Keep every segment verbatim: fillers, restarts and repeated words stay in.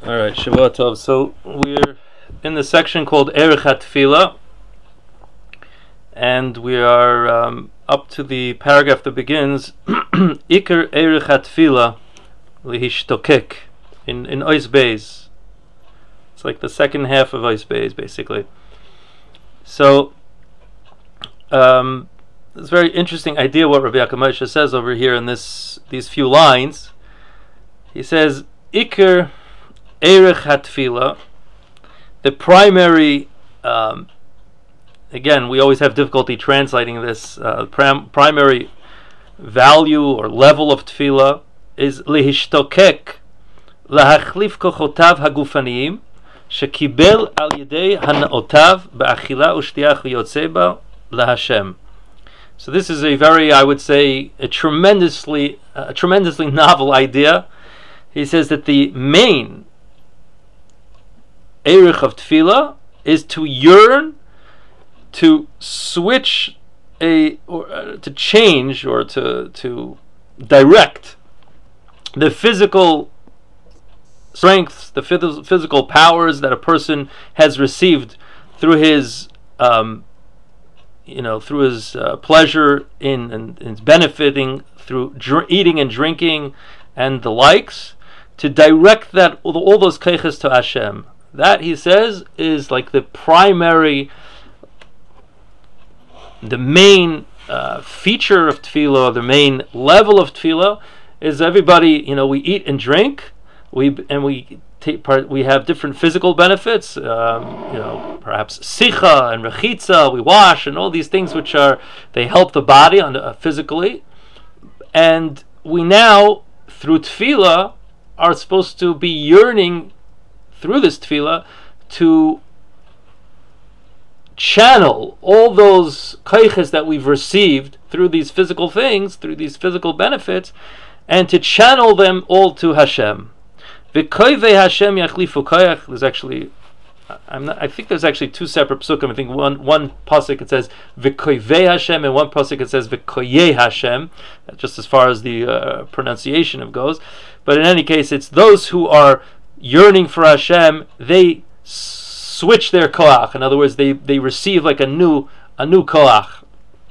All right, Shavua Tov. So we're in the section called Erech HaTefillah, and we are um, up to the paragraph that begins Iker Erech HaTefillah Lihistokek in in Ois Beis. It's like the second half of Ois Beis, basically. So um, it's a very interesting idea what Rabbi Yaakov Moshe says over here in this these few lines. He says Iker Erech HaTefillah, the primary, um, again, we always have difficulty translating this, uh, prim- primary value or level of tefillah is lihistokek lahachlif kochotav hagufaniyim shekibel al yedei hanaotav ba'achila u'shtiyah yotzeba laHashem. So this is a very, I would say, a tremendously, a tremendously novel idea. He says that the main Erech of Tefillah is to yearn, to switch a, or uh, to change, or to to direct the physical strengths, the phys- physical powers that a person has received through his, um, you know, through his uh, pleasure in and, and benefiting through dr- eating and drinking and the likes, to direct that all, all those keiches to Hashem. That, he says, is like the primary, the main uh, feature of tefillah, the main level of tefillah, is everybody, you know, we eat and drink, we and we take part, we have different physical benefits, um, you know, perhaps sicha and rechitza, we wash, and all these things which are, they help the body on uh, physically, and we now, through tefillah, are supposed to be yearning through this tefillah to channel all those kaiches that we've received through these physical things, through these physical benefits, and to channel them all to Hashem. V'koivei Hashem yachlifu koyach. There's actually, I'm not, I think there's actually two separate psukim. I think one one pasuk it says v'koivei Hashem, and one pasuk it says v'koyei Hashem. Just as far as the uh, pronunciation of goes, but in any case, it's those who are yearning for Hashem, they switch their koach. In other words, they, they receive like a new a new koach.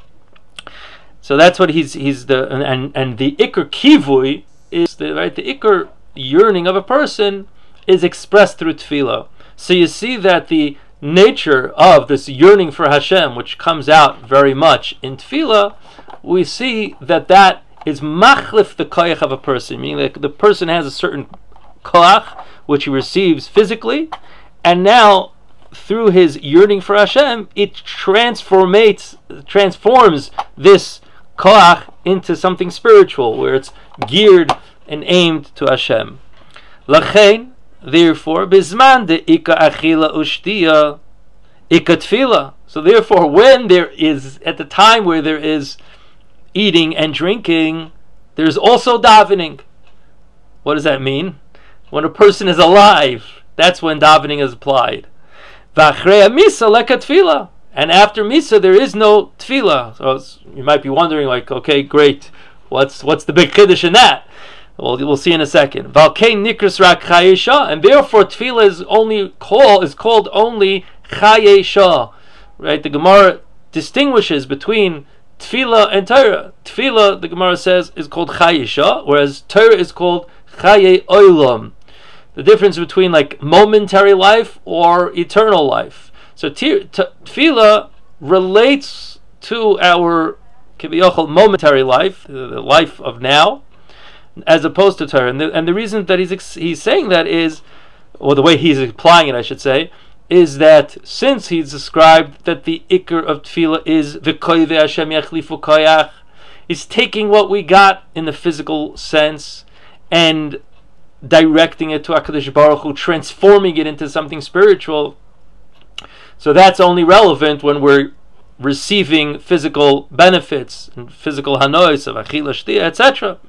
So that's what he's he's the and and, and the ikar kivui is the right the ikar yearning of a person is expressed through tefillah. So you see that the nature of this yearning for Hashem, which comes out very much in tefillah, we see that that is machlif the koach of a person, meaning that the person has a certain koach which he receives physically, and now through his yearning for Hashem, it transformates, transforms this koach into something spiritual, where it's geared and aimed to Hashem. Lachein, therefore, bizman de ika achila ushtiya ika tefillah. So therefore, when there is, at the time where there is eating and drinking, there's also davening. What does that mean? When a person is alive, that's when davening is applied. V'achrei misa leka tefillah, and after misa there is no tefillah. So you might be wondering, like, okay, great, what's what's the big chiddush in that? Well, we'll see in a second. Valkein nikras rak chayesha, and therefore tefillah is only call is called only chayesha. Right? The Gemara distinguishes between tefillah and Torah. Tefillah, the Gemara says, is called chayesha, whereas Torah is called chaye olam. The difference between like momentary life or eternal life. So te- te- tefillah relates to our kiviyachol momentary life, the life of now, as opposed to Torah. And the, and the reason that he's ex- he's saying that is, or the way he's applying it, I should say, is that since he's described that the ikar of tefillah is v'koivei Hashem yachlifu koyach, is taking what we got in the physical sense and directing it to HaKadosh Baruch Hu, transforming it into something spiritual. So that's only relevant when we're receiving physical benefits and physical hanois of achila shtia, et cetera.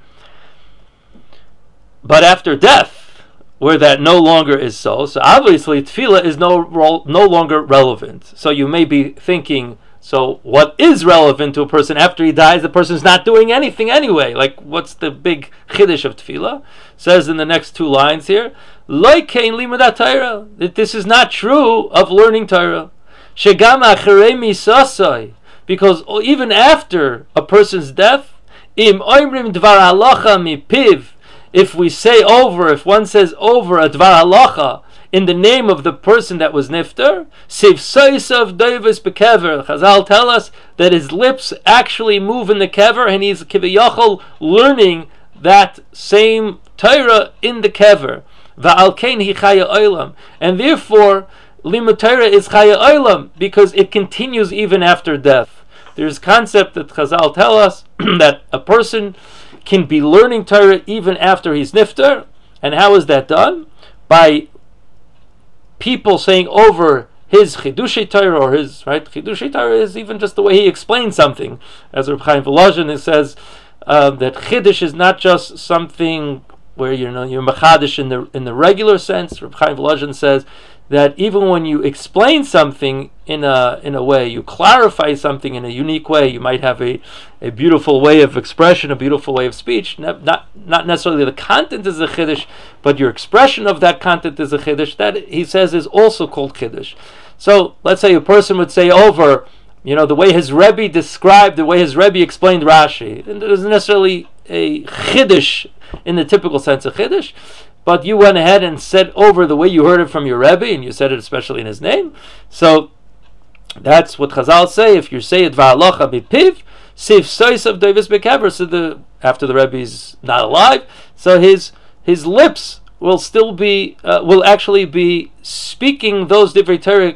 But after death, where that no longer is so, so obviously tefillah is no no longer relevant. So you may be thinking, So what is relevant to a person after he dies? The person's not doing anything anyway. Like, what's the big chiddush of tefillah? Says in the next two lines here, Lo kein limudat Torah, that this is not true of learning Torah. Shegam acharei misasai, because even after a person's death, im oimrim dvar halacha mipiv, if we say over, if one says over a dvar halacha in the name of the person that was nifter, siv soisav doivus bekever. Chazal tell us that his lips actually move in the kever, and he's kiviyachol learning that same Torah in the kever. Va'al kein hi chaya olam, and therefore limud Torah is chaya olam because it continues even after death. There's a concept that Chazal tell us that a person can be learning Torah even after he's nifter, and how is that done? By people saying over his chidushei Torah, or his right chidushei Torah is even just the way he explains something. As Reb Chaim Volozhin says uh, that chiddush is not just something where you know you're machadish in the in the regular sense. Reb Chaim Volozhin says that even when you explain something in a in a way, you clarify something in a unique way. You might have a, a beautiful way of expression, a beautiful way of speech. Not not necessarily the content is a chiddush, but your expression of that content is a chiddush. That, he says, is also called chiddush. So let's say a person would say over, you know, the way his Rebbe described, the way his Rebbe explained Rashi. And it isn't necessarily a chiddush in the typical sense of chiddush, but you went ahead and said over the way you heard it from your Rebbe, and you said it especially in his name. So that's what Chazal say. If you say it va'alocha bipiv, sif soisav doivus bekever. So the after the Rebbe is not alive, so his his lips will still be uh, will actually be speaking those divrei Torah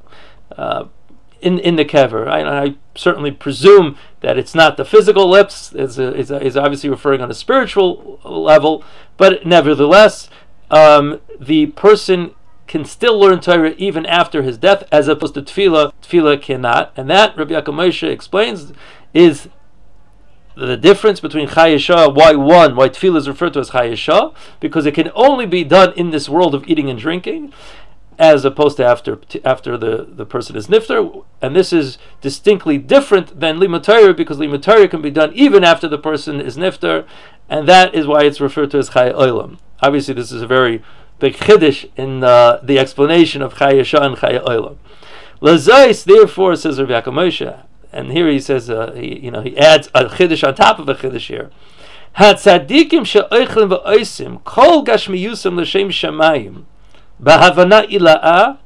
uh, in in the kever. I, I certainly presume that it's not the physical lips. It's, a, it's, a, it's obviously referring on a spiritual level, but nevertheless, um, the person can still learn Torah even after his death, as opposed to tefillah. Tefillah cannot, and that Rabbi Yaakov Moshe explains is the difference between Chai Yeshah. Why one? Why tefillah is referred to as Chai Yeshah? Because it can only be done in this world of eating and drinking, as opposed to after after the, the person is nifter. And this is distinctly different than limud Torah, because limud Torah can be done even after the person is nifter, and that is why it's referred to as Chai Olam. Obviously, this is a very big chiddush in uh, the explanation of Chai Yeshah and Chai Olam. Lazais, therefore, says Rabbi Yaakov Moshe, and here he says, uh, he, you know, he adds a chiddush on top of a chiddush here. Hatzadikim she'oichlin v'oisim kol gashmiyusam l'shem shamayim b'havana ila'ah.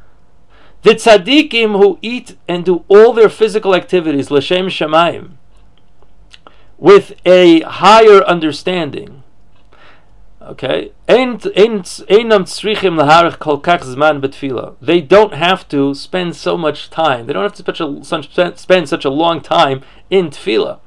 The tzaddikim who eat and do all their physical activities l'shem shamayim with a higher understanding. Okay, they don't have to spend so much time. They don't have to spend such, spend such a long time in tefillah,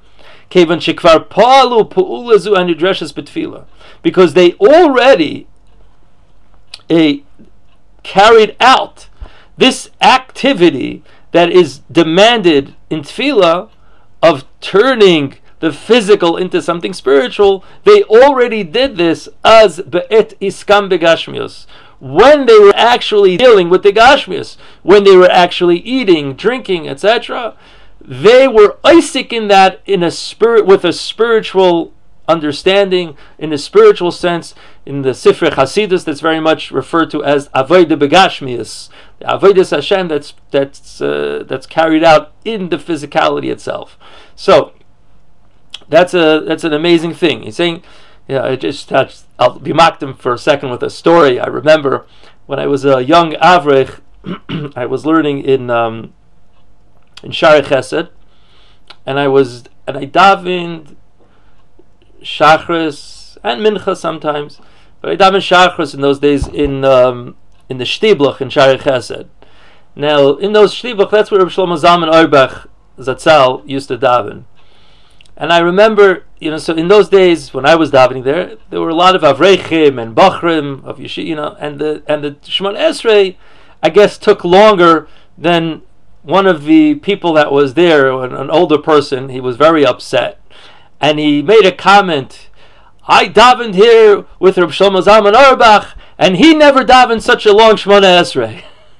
because they already uh, carried out this activity that is demanded in tefillah of turning the physical into something spiritual. They already did this as be'et iskam begashmius, when they were actually dealing with the gashmius, when they were actually eating, drinking, et cetera. They were isik in that in a spirit, with a spiritual understanding, in a spiritual sense. In the Sifrei Hasidus, that's very much referred to as avodah begashmius, the avodas Hashem that's that's uh, that's carried out in the physicality itself. So That's a that's an amazing thing. He's saying, yeah, I just touched, I'll be mocked him for a second with a story. I remember when I was a young avrech, I was learning in um, in Shari Chesed, and I was and I davened Shachris and Mincha sometimes, but I davened Shachris in those days in um, in the Shtibluch in Shari Chesed. Now in those Shtibluch, that's where Reb Shlomo Zalman Auerbach Zatzal used to daven. And I remember, you know, so in those days when I was davening there, there were a lot of Avrechim and Bachrim of Yeshiva, you know, and the and the Shemona Esrei, I guess, took longer than one of the people that was there, an, an older person. He was very upset, and he made a comment. I davened here with Reb Shlomo Zalman Auerbach, and he never davened such a long Shemona Esrei.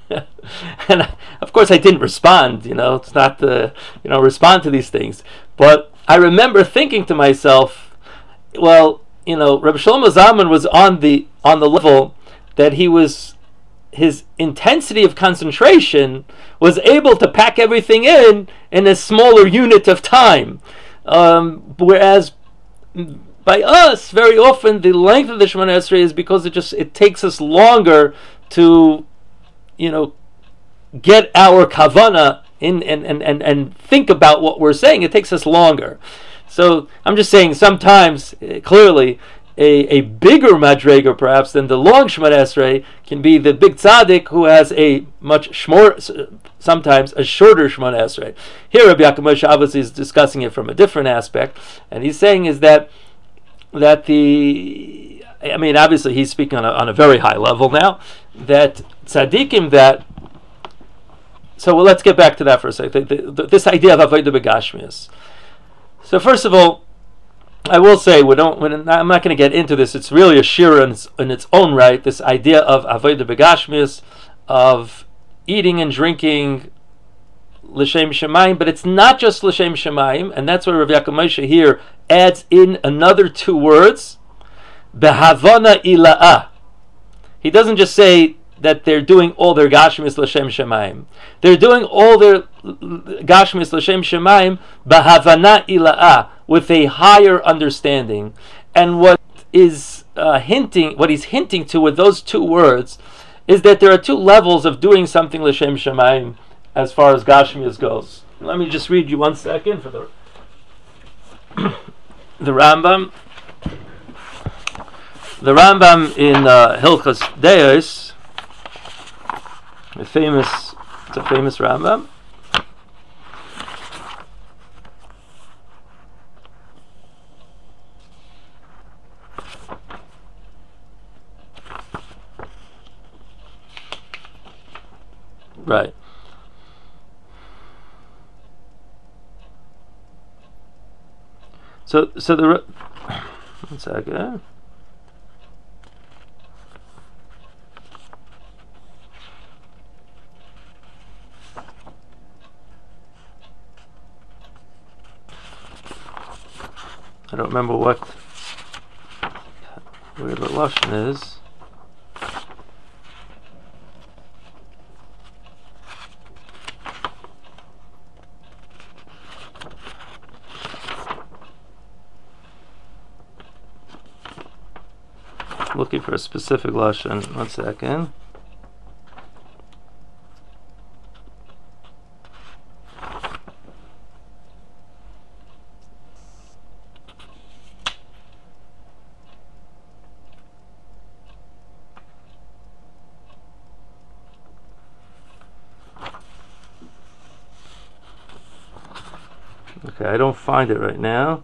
And I, of course, I didn't respond. You know, it's not the you know respond to these things. But I remember thinking to myself, well, you know, Rabbi Shlomo Zalman was on the on the level that he was. His intensity of concentration was able to pack everything in in a smaller unit of time, um, whereas by us, very often the length of the Shemona Esrei is because it just it takes us longer to, you know, get our kavana in and, and, and, and think about what we're saying. It takes us longer. So I'm just saying sometimes, uh, clearly, a, a bigger madrega perhaps than the long Shemona Esrei can be the big tzaddik who has a much shmor, sometimes a shorter Shemona Esrei. Here Rabbi Yaakov Moshe obviously is discussing it from a different aspect, and he's saying is that that the, I mean, obviously he's speaking on a, on a very high level now, that tzaddikim that, so well, let's get back to that for a second, the, the, the, this idea of avodah begashmius. So first of all, I will say, we don't, I'm not going to get into this, it's really a shira in, in its own right, this idea of avodah begashmius, of eating and drinking l'shem shemayim, but it's not just l'shem shemayim, and that's where Rav Yaakov Moshe here adds in another two words, behavana ila'ah. He doesn't just say that they're doing all their gashmis l'shem shemayim. They're doing all their gashmis l'shem shemayim behavana ila'ah, with a higher understanding. And what is uh, hinting, what he's hinting to with those two words, is that there are two levels of doing something l'shem shemayim as far as gashmias goes. Let me just read you one second for the the Rambam. The Rambam in uh, Hilchos Deos, a famous, it's a famous Rambam. Right. So, so the one second. I don't remember what where the lashon is. Looking for a specific lashon. One second. Okay, I don't find it right now.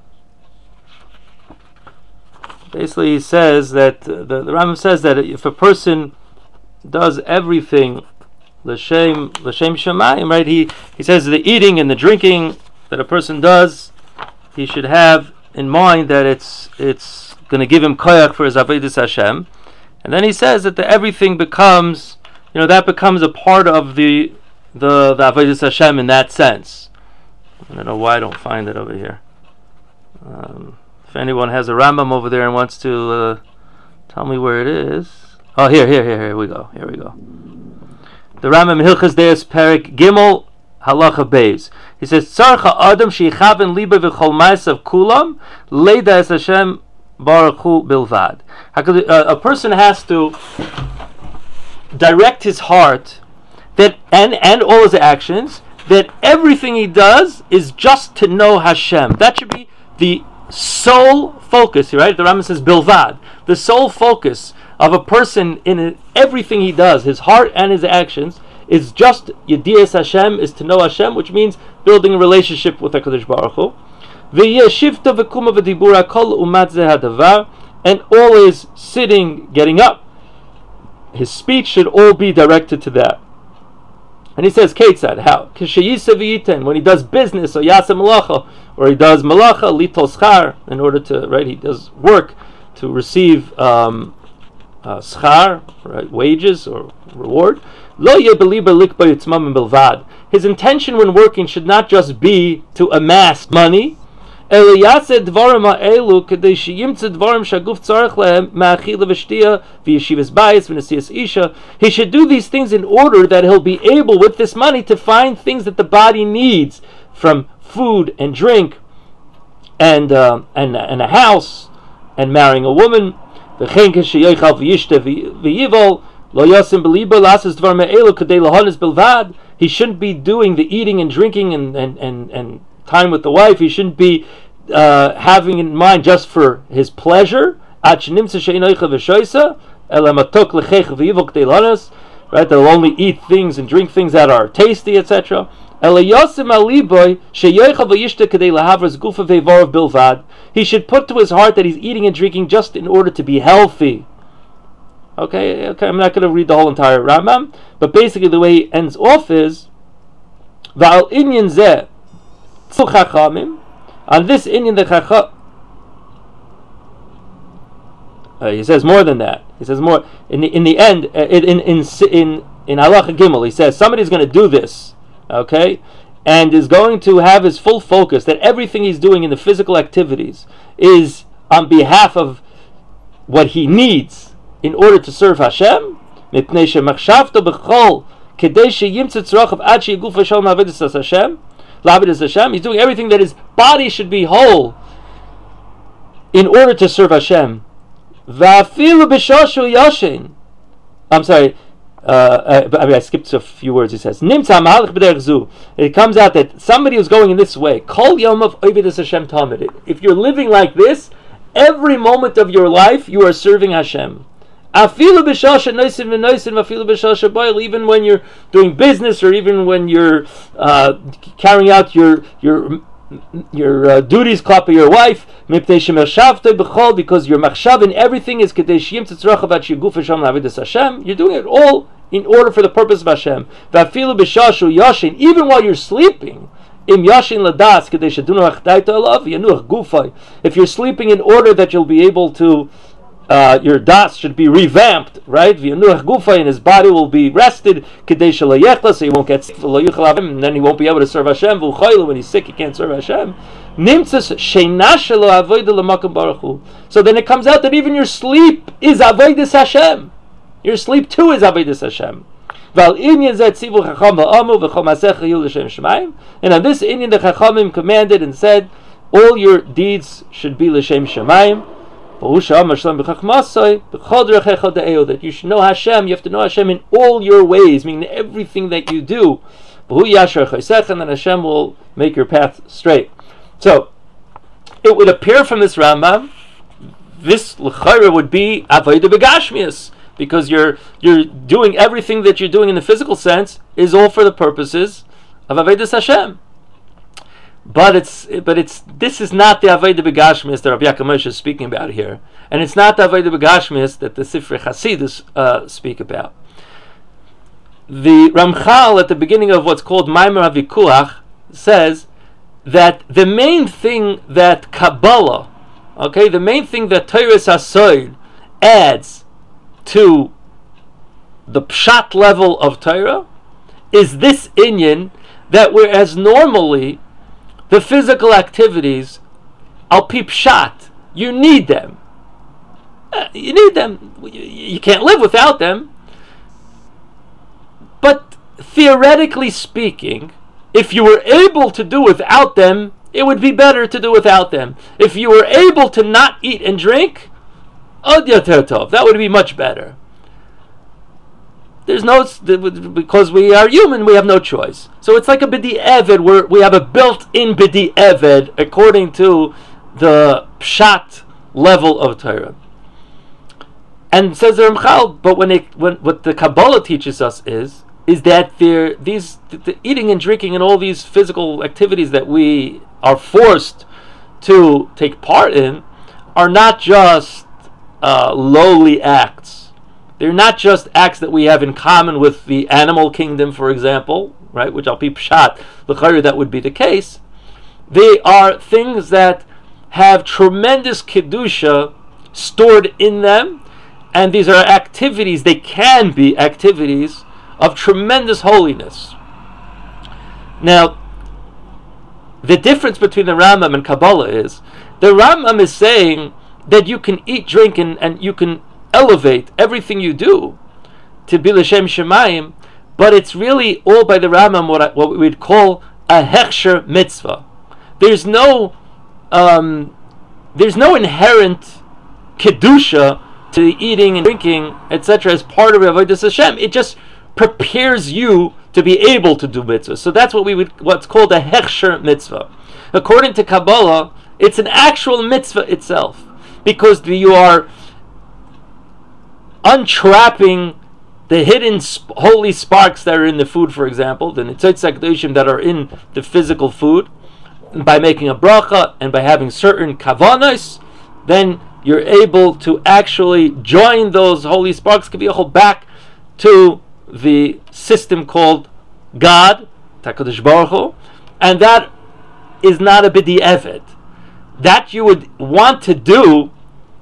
Basically, he says that uh, the, the Rambam says that if a person does everything l'shem l'shem shemayim, right? He he says the eating and the drinking that a person does, he should have in mind that it's it's going to give him koyach for his avodas Hashem, and then he says that the everything becomes, you know, that becomes a part of the the the avodas Hashem in that sense. I don't know why I don't find it over here. Um, If anyone has a Rambam over there and wants to uh, tell me where it is. Oh, here, here, here, here we go. Here we go. The Rambam Hilchos Deos Perik Gimel Halacha Beis. He says, "Tzarcha Adam sheyichaven liba v'chol ma'asav kulam leida es Hashem baruch hu bilvad." A person has to direct his heart that and and all his actions, that everything he does is just to know Hashem. That should be the sole focus, right? The Rambam says bilvad, the sole focus of a person in everything he does, his heart and his actions, is just Yedias Hashem, is to know Hashem, which means building a relationship with HaKadosh Baruch Hu. And always sitting, getting up, his speech should all be directed to that. And he says, Ketzad, how? When he does business, or Yasa Malacha, or he does Malacha, Litol Schar, in order to, right, he does work to receive um, uh, schar, right, wages or reward. Lo yebeliba likba yitzmam bilvad. His intention when working should not just be to amass money. He should do these things in order that he'll be able with this money to find things that the body needs, from food and drink and uh, and and a house and marrying a woman. He shouldn't be doing the eating and drinking and and and, and time with the wife. He shouldn't be uh, having in mind just for his pleasure. Right, they'll only eat things and drink things that are tasty, et cetera. He should put to his heart that he's eating and drinking just in order to be healthy. Okay, okay, I'm not going to read the whole entire Rambam, but basically the way he ends off is Va'al inyan zeh chachamim. On this inyan the chacham, uh, he says more than that. He says more in the in the end. Uh, in in in in in Halacha Gimel, he says somebody's going to do this, okay, and is going to have his full focus that everything he's doing in the physical activities is on behalf of what he needs in order to serve Hashem. Mipnei shemachshavto b'chol kedei sheyimtze tzrochav ad sheyiguf Hashem la'avedas Hashem. Hashem. He's doing everything that his body should be whole in order to serve Hashem. Va'afilu b'shoshu yoshin. I'm sorry. Uh, I, I mean, I skipped a few words. He says, "Nimtza mahalach b'derech zu." It comes out that somebody who's going in this way. Kol yom of oivedas Hashem tamid. If you're living like this, every moment of your life you are serving Hashem. Afilu b'shosha noisin v'noisin v'afilu b'shosha boil. Even when you're doing business, or even when you're uh, carrying out your your your uh, duties, klapi your wife, because your machshav in everything is kedeshim tzrachavat shiguf Hashem la'avidas Hashem. You're doing it all in order for the purpose of Hashem. V'afilu b'shoshu yashin. Even while you're sleeping. Im yashin ladas kedesh adunuach daita alav yanuach gufay. If you're sleeping in order that you'll be able to. Uh, your das should be revamped, right? V'yanuach gufa, and his body will be rested. Kedei shelo yechla, so he won't get sick. And then he won't be able to serve Hashem. V'uchaylu, when he's sick, he can't serve Hashem. Nimtzas sheina shelo avodah l'makom baruch hu. So then it comes out that even your sleep is avodas Hashem. Your sleep too is avodas Hashem. V'al inyan zeh tzivu chacham v'amu v'chol masecha yu l'shem shemayim. And on this inyan the chachamim commanded and said, all your deeds should be l'shem shemayim. That you should know Hashem, you have to know Hashem in all your ways, meaning everything that you do. And then Hashem will make your path straight. So, it would appear from this Rambam, this l'chayra would be avodah begashmius, because you're you're doing everything that you're doing in the physical sense is all for the purposes of avodas Hashem. But it's but it's this is not the Avodah Begashmis that Rabbi Yaakov Moshe is speaking about here, and it's not the Avodah Begashmis that the Sifrei Hasidus uh, speak about. The Ramchal at the beginning of what's called Maimer HaVikuach says that the main thing that Kabbalah, okay, the main thing that Torah Hasoid adds to the Pshat level of Torah is this inyan that whereas normally the physical activities, al pi pshat, you need them. Uh, you need them. You, you can't live without them. But theoretically speaking, if you were able to do without them, it would be better to do without them. If you were able to not eat and drink, od yater tov, that would be much better. There's no, because we are human, we have no choice. So it's like a bidi eved, where we have a built-in bidi eved according to the pshat level of Torah. And says the Ramchal, but when it, when what the Kabbalah teaches us is is that there these the, the eating and drinking and all these physical activities that we are forced to take part in are not just uh, lowly acts. They're not just acts that we have in common with the animal kingdom, for example, right? Which al pi pshat, l'chayr, that would be the case. They are things that have tremendous kedusha stored in them, and these are activities, they can be activities of tremendous holiness. Now, the difference between the Rambam and Kabbalah is, the Rambam is saying that you can eat, drink, and, and you can elevate everything you do to be l'shem shemayim, but it's really all by the Rambam what, I, what we'd call a hechsher mitzvah. There's no um, there's no inherent kedusha to the eating and drinking, et cetera, as part of Avodas Hashem. It just prepares you to be able to do mitzvah. So that's what we would what's called a hechsher mitzvah. According to Kabbalah, it's an actual mitzvah itself, because you are untrapping the hidden sp- holy sparks that are in the food, for example, the nitzotz hakdoshim that are in the physical food, by making a bracha and by having certain kavanos, then you're able to actually join those holy sparks kaviyachol back to the system called God, HaKadosh Baruch Hu, and that is not a b'di'evet. That you would want to do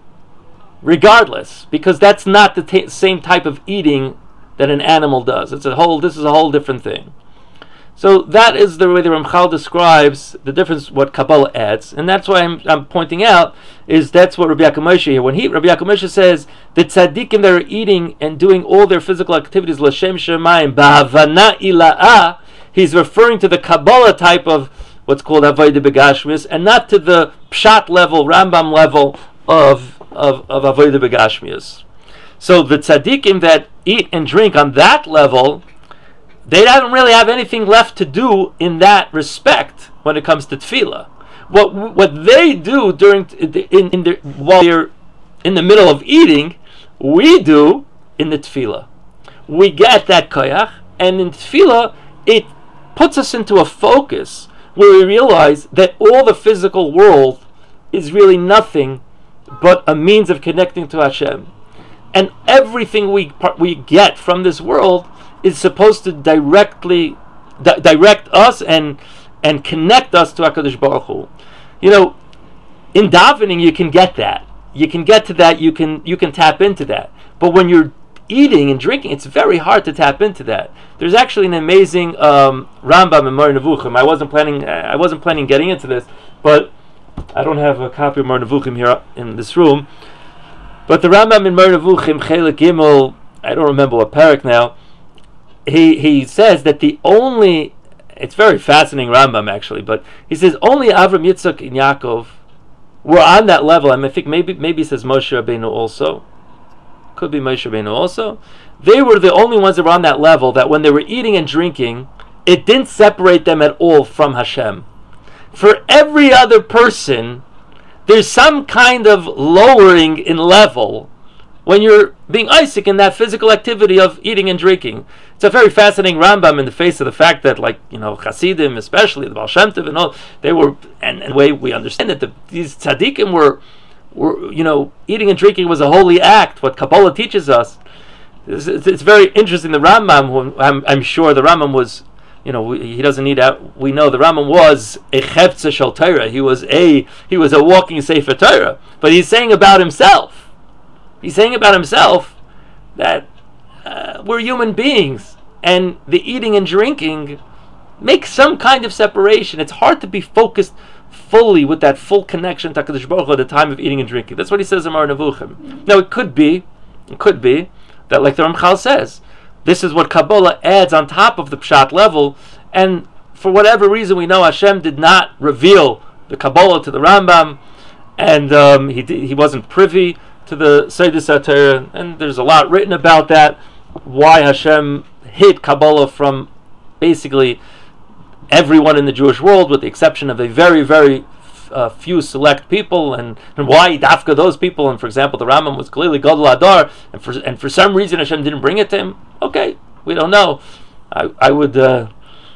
regardless, because that's not the t- same type of eating that an animal does. It's a whole. This is a whole different thing. So that is the way the Ramchal describes the difference, what Kabbalah adds, and that's why I'm, I'm pointing out is that's what Rabbi Yaakov Moshe here. When he Rabbi Yaakov Moshe says the tzaddikim that are eating and doing all their physical activities l'shem shemayim b'havana ila'ah, he's referring to the Kabbalah type of what's called avodah begashmius, and not to the pshat level, Rambam level of of of avodah begashmius. So the tzaddikim that eat and drink on that level, they don't really have anything left to do in that respect when it comes to tefillah. What what they do during in, in the, while they're in the middle of eating, we do in the tefillah. We get that koyach, and in tefillah it puts us into a focus where we realize that all the physical world is really nothing but a means of connecting to Hashem, and everything we we get from this world is supposed to directly di- direct us and and connect us to HaKadosh Baruch Hu. You know, in davening you can get that. You can get to that. You can you can tap into that. But when you're eating and drinking, it's very hard to tap into that. There's actually an amazing um, Rambam in Moreh Nevuchim. I wasn't planning. I wasn't planning getting into this, but I don't have a copy of Moreh Nevuchim here in this room. But the Rambam in Moreh Nevuchim Chelik Gimel, I don't remember what parak now. He he says that the only, it's very fascinating Rambam actually, but he says only Avram, Yitzchak, and Yaakov were on that level. I mean, I think maybe maybe he says Moshe Rabbeinu also. Could be Moshe Rabbeinu also. They were the only ones that were on that level, that when they were eating and drinking, it didn't separate them at all from Hashem. For every other person, there's some kind of lowering in level when you're being Isaac in that physical activity of eating and drinking. It's a very fascinating Rambam in the face of the fact that, like, you know, Hasidim, especially the Baal Shem Tov and all, they were, and, and the way we understand it, the, these tzaddikim were, were, you know, eating and drinking was a holy act, what Kabbalah teaches us. It's, it's, it's very interesting, the Rambam, who I'm, I'm sure the Rambam was, you know, we, he doesn't need out. We know the Rambam was a chefza shel Torah. He was a he was a walking sefer Torah. But he's saying about himself. He's saying about himself that uh, we're human beings, and the eating and drinking makes some kind of separation. It's hard to be focused fully with that full connection to HaKadosh Baruch Hu at the time of eating and drinking. That's what he says in Moreh Nevuchim. Now it could be, it could be that, like the Ramchal says, this is what Kabbalah adds on top of the Pshat level, and for whatever reason we know Hashem did not reveal the Kabbalah to the Rambam, and um, he did, he wasn't privy to the Seidos HaTorah, and there's a lot written about that, why Hashem hid Kabbalah from basically everyone in the Jewish world, with the exception of a very, very uh, few select people, and, and why dafka those people. And for example, the Rambam was clearly Gadol Hador, and for and for some reason Hashem didn't bring it to him. Okay, we don't know. I I would uh,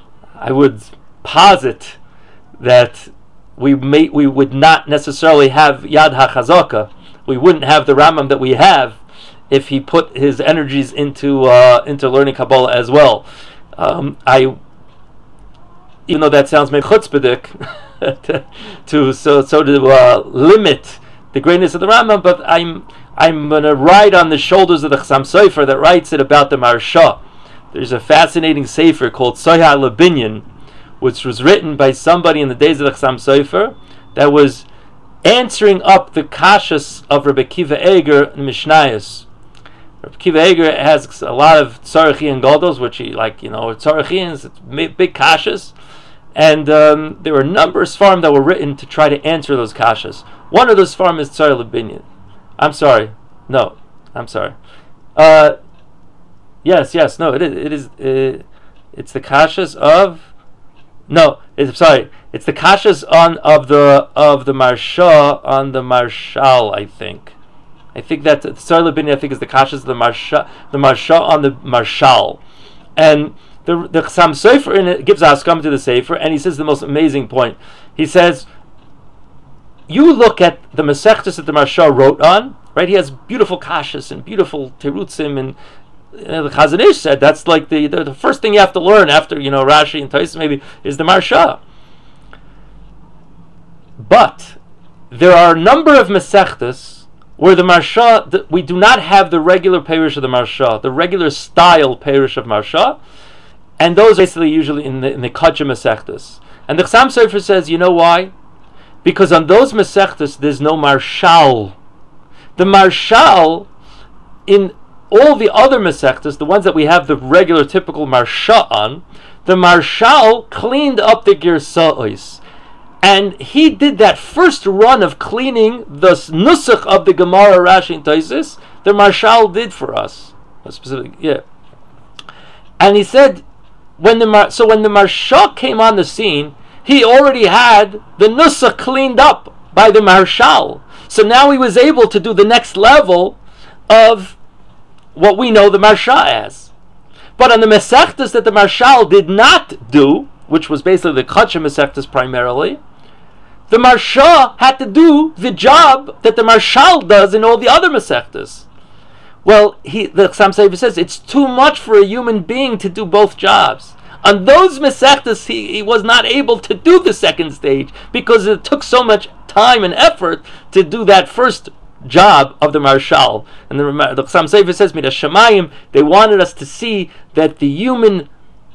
I would posit that we may we would not necessarily have Yad HaChazaka. We wouldn't have the Rambam that we have if he put his energies into uh, into learning Kabbalah as well. Um, I, even though that sounds maybe chutzpahdik to, to so so to uh, limit the greatness of the Rambam, but I'm I'm going to ride on the shoulders of the Chassam Sofer that writes it about the Maharsha. There's a fascinating sefer called Soya Lebinyan, which was written by somebody in the days of the Chassam Sofer that was answering up the kashas of Rabbi Akiva Eger in Mishnayos. Rabbi Akiva Eger has a lot of tzarachi and godos, which he, like, you know, tzarachians, it's big kashas. And um, there were a number of svarim that were written to try to answer those kashas. One of those svarim is Tzar Lebinyan. I'm sorry. No, I'm sorry. Uh, yes, yes, no, it is. It is. Uh, it's the kashas of. No, it's sorry. It's the kashas on of the of the Maharsha on the Marshal. I think. I think that Tzar Lebinyan, I think, is the kashas of the Maharsha, the Maharsha on the Marshal, and the the Chassam Sofer in it gives Haskam to the Sefer, and he says the most amazing point. He says, you look at the Masechtas that the Maharsha wrote on, right? He has beautiful kashas and beautiful terutzim, and uh, the Chazon Ish said that's like the, the the first thing you have to learn after, you know, Rashi and Tosfos maybe is the Maharsha. But there are a number of Masechtas where the Maharsha, the, we do not have the regular parish of the Maharsha, the regular style parish of Maharsha, and those are basically usually in the in the Kachim Masechtas. And the Chassam Sofer says, you know why? Because on those Masechtas there's no Marshal. The Marshal in all the other Masechtas, the ones that we have the regular typical Maharsha on, the Marshal cleaned up the Girsa'os. And he did that first run of cleaning the Nusach of the Gemara, Rashi, and Tosfos. The Marshal did for us. Specific, yeah. And he said, when the Mar- so when the Maharsha came on the scene, he already had the Nusach cleaned up by the Marshal. So now he was able to do the next level of what we know the Maharsha as. But on the Masechtas that the Marshal did not do, which was basically the Kachim Masechtas primarily, the Maharsha had to do the job that the Marshal does in all the other Masechtas. Well, he, the Chassam Sofer says it's too much for a human being to do both jobs. On those Masechtas, he, he was not able to do the second stage because it took so much time and effort to do that first job of the Marshal. And the, the Chassam Sofer says, Midas Shamayim, they wanted us to see that the human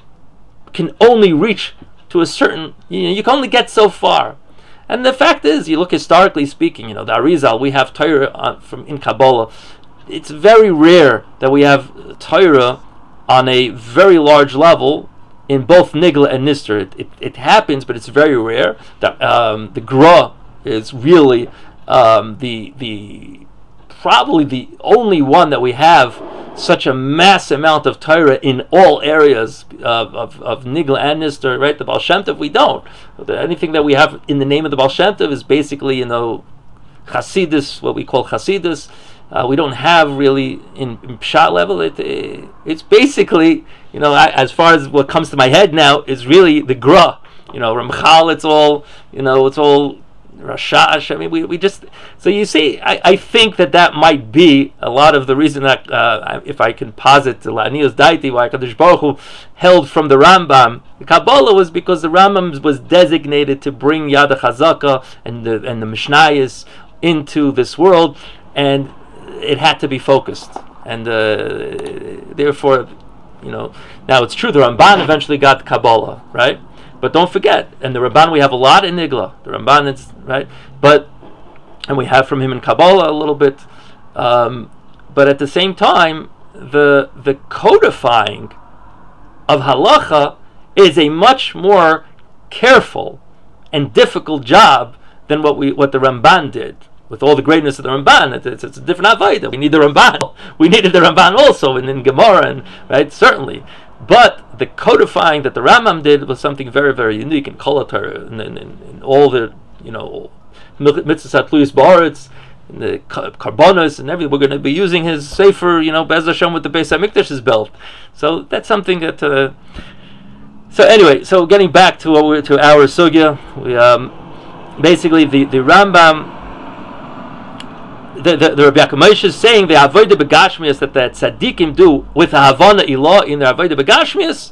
can only reach to a certain, you know, you can only get so far. And the fact is, you look historically speaking, you know, the Arizal, we have Torah on, from in Kabbalah. It's very rare that we have Torah on a very large level in both Nigla and Nister. It, it, it happens, but it's very rare. The, um, the Gra is really um, the the probably the only one that we have such a mass amount of Torah in all areas of, of, of Nigla and Nister, right? The Baal Shem Tov, we don't. Anything that we have in the name of the Baal Shem Tov is basically, you know, Chasidus, what we call Chasidus. Uh, we don't have really in, in Pshat level. It, it it's basically, you know, I, as far as what comes to my head now is really the Gra. You know, Ramchal. It's all, you know, it's all Rashash. I mean, we, we just, so you see, I, I think that that might be a lot of the reason that, uh, if I can posit to La'anios Daiti, why Kadosh Baruch Hu held from the Rambam, the Kabbalah was because the Rambam was designated to bring Yad HaChazaka and the and the Mishnayos into this world, and it had to be focused. And uh, therefore, you know, now it's true, the Ramban eventually got Kabbalah, right? But don't forget, and the Ramban we have a lot in Nigla. The Ramban is, right? But, and we have from him in Kabbalah a little bit. Um, but at the same time, the the codifying of halacha is a much more careful and difficult job than what we what the Ramban did. With all the greatness of the Ramban, it's, it's, it's a different avodah. We need the Ramban. We needed the Ramban also, and in Gemara, and right, certainly. But the codifying that the Rambam did was something very, very unique in Kol HaTorah, and in all the, you know, mitzvahs hatluyos ba'aretz, and the karbonos and everything. We're going to be using his sefer, you know, Be'ez Hashem with the Beis HaMikdash is built. So that's something that. Uh, so anyway, so getting back to what we, to our sugya, we um, basically the the Rambam. The, the, the Rabbi Yaakov Moshe is saying the avodah begashmias that the tzaddikim do with the havana ilah in the avodah begashmias.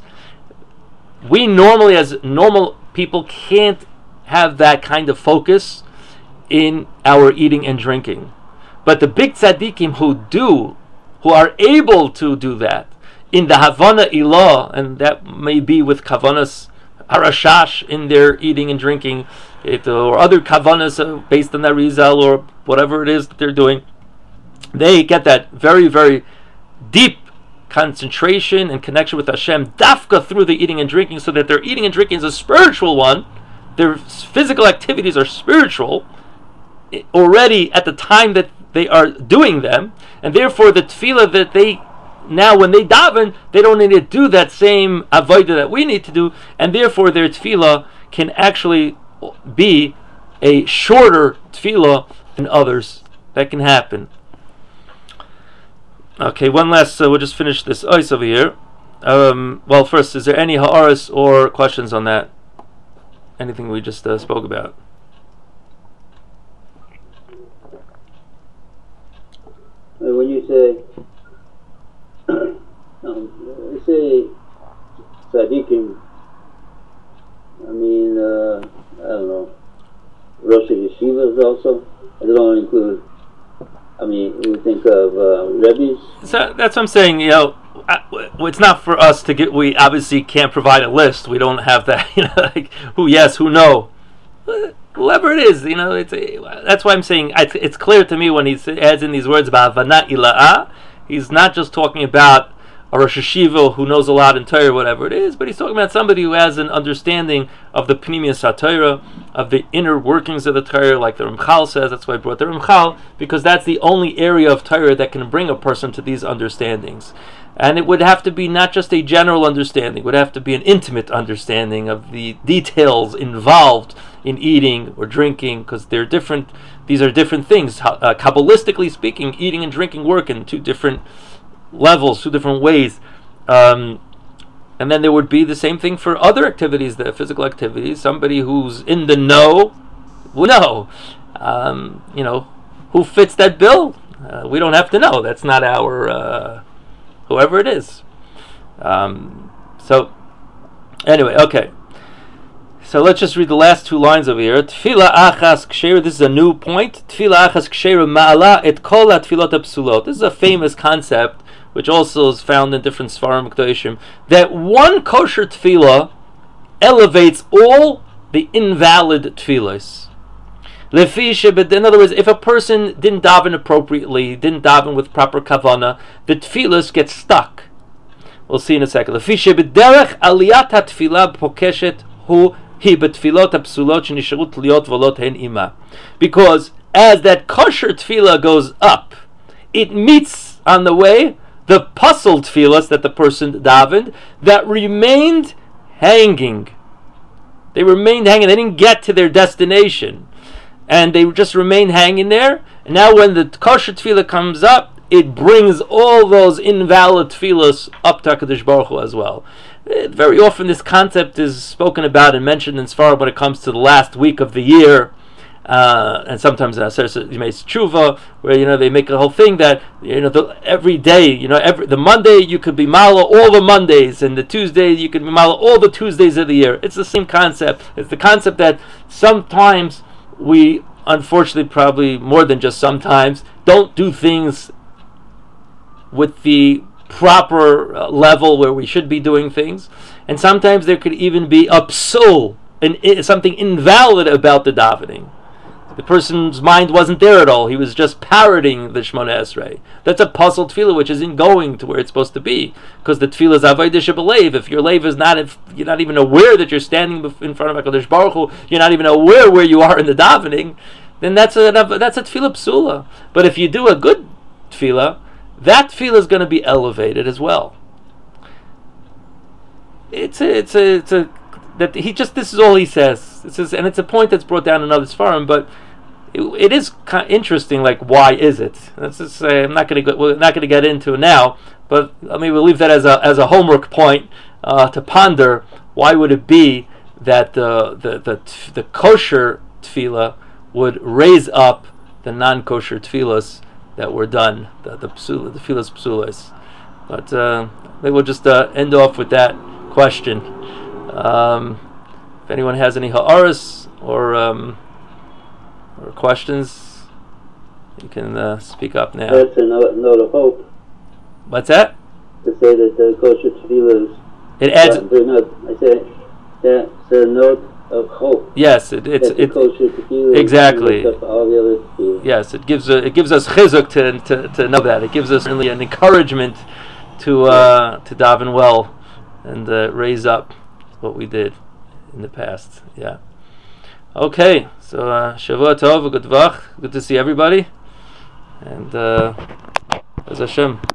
We normally, as normal people, can't have that kind of focus in our eating and drinking. But the big tzaddikim who do, who are able to do that, in the Havana Ilah, and that may be with Kavanas Harashash in their eating and drinking, it, or other Kavanas uh, based on the Rizal, or whatever it is that they're doing, they get that very, very deep concentration and connection with Hashem, dafka through the eating and drinking, so that their eating and drinking is a spiritual one. Their physical activities are spiritual already at the time that they are doing them, and therefore the tefillah that they now, when they daven, they don't need to do that same avodah that we need to do, and therefore their tefillah can actually be a shorter tefillah than others. That can happen. Okay, one last, uh, we'll just finish this ice over here. Um, well, first, is there any ha'aris or questions on that? Anything we just uh, spoke about? When you say, um, you say tzaddikim, I mean, uh, I don't know, Rosh Yeshivas also, I don't include, I mean, we think of uh, Rebbes. So that's what I'm saying, you know, it's not for us to get, we obviously can't provide a list, we don't have that, you know, like, who yes, who no. Whoever it is, you know, it's a, that's why I'm saying it's clear to me when he adds in these words about Havana Ila'ah, he's not just talking about a Rosh Hashiva who knows a lot in Torah, whatever it is, but he's talking about somebody who has an understanding of the Pnimius HaTorah, of the inner workings of the Torah, like the Ramchal says. That's why I brought the Ramchal, because that's the only area of Torah that can bring a person to these understandings. And it would have to be not just a general understanding, it would have to be an intimate understanding of the details involved in eating or drinking, because they're different. These are different things. Uh, Kabbalistically speaking, eating and drinking work in two different levels, two different ways. Um, and then there would be the same thing for other activities, the physical activities. Somebody who's in the know will know. Um, you know, who fits that bill? Uh, we don't have to know. That's not our... Uh, whoever it is. Um, so, anyway, okay. So let's just read the last two lines over here. Tefillah achas ksheira. This is a new point. Tefillah achas ksheira ma'ala et kol ha-tefillot ha-psulot. This is a famous concept, which also is found in different Sfarim Kedoshim, that one kosher tefillah elevates all the invalid tefillahs. In other words, if a person didn't daven appropriately, didn't daven with proper kavanah, the tefillahs get stuck. We'll see in a second. Because as that kosher tefillah goes up, it meets on the way the puzzle tefillahs that the person davened that remained hanging. They remained hanging. They didn't get to their destination. And they just remain hanging there. And now when the kosher tefillah comes up, it brings all those invalid tefillahs up to HaKadosh Baruch Hu as well. It, very often this concept is spoken about and mentioned in Sfarad when it comes to the last week of the year. Uh, and sometimes in Aseret Yemei Tshuva, where, you know, they make a whole thing that, you know, the, every day, you know, every the Monday you could be Mala all the Mondays, and the Tuesday you could be Mala all the Tuesdays of the year. It's the same concept. It's the concept that sometimes we, unfortunately, probably more than just sometimes, don't do things with the proper uh, level where we should be doing things. And sometimes there could even be a psul, and something invalid about the davening. The person's mind wasn't there at all. He was just parroting the Shemona Esrei. That's a puzzle tefillah which isn't going to where it's supposed to be, because the tefillah is avodah shebelev. If your leiv is not, if you're not even aware that you're standing in front of HaKadosh Baruch Hu, you're not even aware where you are in the davening, then that's a that's a tefillah psula. But if you do a good tefillah, that tefillah is going to be elevated as well. It's a, it's a, it's a that he just this is all he says. This is, and it's a point that's brought down in other Sfarim, but it, it is kind of interesting. Like, why is it? Let's just say I'm not going to we're not going to get into it now, but I mean we'll leave that as a as a homework point uh, to ponder. Why would it be that the the the, the kosher tefillah would raise up the non-kosher tefillahs that were done, the the psula, the tefillahs psulas? But uh, maybe we'll just uh, end off with that question. Um, if anyone has any ha'aras or um, or questions, You can uh, speak up now. That's a note, note of hope. What's that? To say that the kosher tefillah is. It adds. They're not, I say that's a note of hope. Yes, it, it's That the it, kosher tefillah exactly. makes up all the other tefillah. Yes, it gives a, it gives us chizuk to, to to know that. It gives us really an encouragement to uh, to daven well and uh, raise up what we did in the past. Yeah. Okay, so uh, Shavua Tov, good vach, good to see everybody, and uh, Bez Hashem.